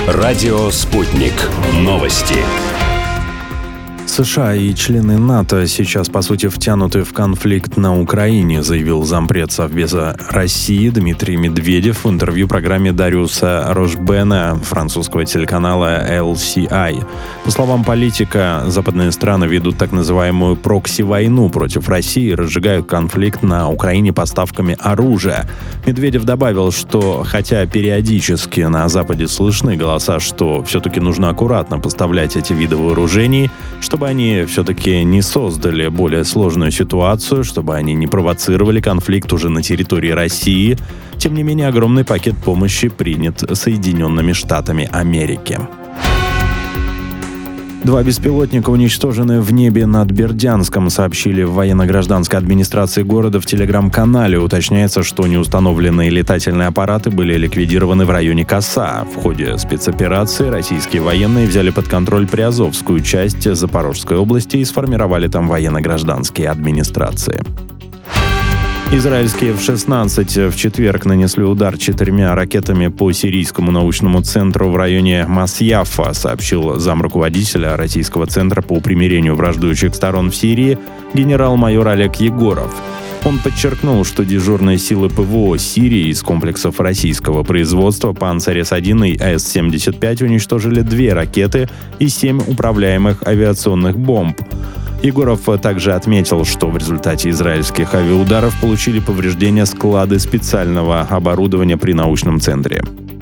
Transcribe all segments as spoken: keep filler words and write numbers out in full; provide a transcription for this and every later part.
Радио «Спутник». Новости. США и члены НАТО сейчас, по сути, втянуты в конфликт на Украине, заявил зампред Совбеза России Дмитрий Медведев в интервью программе Дариуса Рошбена французского телеканала эл си ай. По словам политика, западные страны ведут так называемую прокси-войну против России и разжигают конфликт на Украине поставками оружия. Медведев добавил, что хотя периодически на Западе слышны голоса, что все-таки нужно аккуратно поставлять эти виды вооружений, чтобы они все-таки не создали более сложную ситуацию, чтобы они не провоцировали конфликт уже на территории России. Тем не менее, огромный пакет помощи принят Соединенными Штатами Америки. Два беспилотника уничтожены в небе над Бердянском, сообщили в военно-гражданской администрации города в телеграм-канале. Уточняется, что неустановленные летательные аппараты были ликвидированы в районе Коса. В ходе спецоперации российские военные взяли под контроль Приазовскую часть Запорожской области и сформировали там военно-гражданские администрации. Израильские эф шестнадцать в четверг нанесли удар четырьмя ракетами по сирийскому научному центру в районе Масьяфа, сообщил замруководителя Российского центра по примирению враждующих сторон в Сирии генерал-майор Олег Егоров. Он подчеркнул, что дежурные силы ПВО Сирии из комплексов российского производства «Панцирь-С один» и С семьдесят пять уничтожили две ракеты и семь управляемых авиационных бомб. Егоров также отметил, что в результате израильских авиаударов получили повреждения склады специального оборудования при научном центре.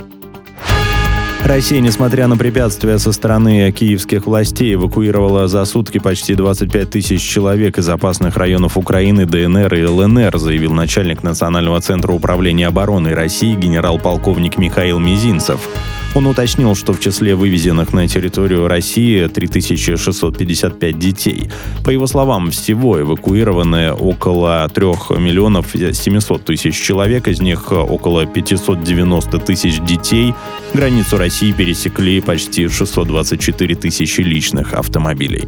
Россия, несмотря на препятствия со стороны киевских властей, эвакуировала за сутки почти двадцать пять тысяч человек из опасных районов Украины, ДНР и ЛНР, заявил начальник Национального центра управления обороной России генерал-полковник Михаил Мизинцев. Он уточнил, что в числе вывезенных на территорию России три тысячи шестьсот пятьдесят пять детей. По его словам, всего эвакуированы около трех миллионов семисот тысяч человек, из них около пятьсот девяносто тысяч детей. Границу России пересекли почти шестьсот двадцать четыре тысячи личных автомобилей.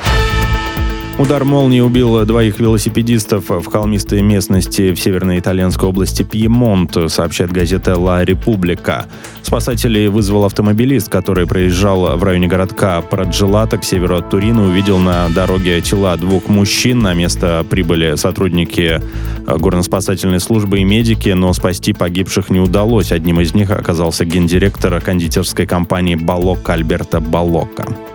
Удар молнии убил двоих велосипедистов в холмистой местности в северной итальянской области Пьемонт, сообщает газета «Ла Република». Спасателей вызвал автомобилист, который проезжал в районе городка Праджелато к северу от Турина, увидел на дороге тела двух мужчин. На место прибыли сотрудники горно-спасательной службы и медики, но спасти погибших не удалось. Одним из них оказался гендиректор кондитерской компании «Балокко» Альберто Балокко.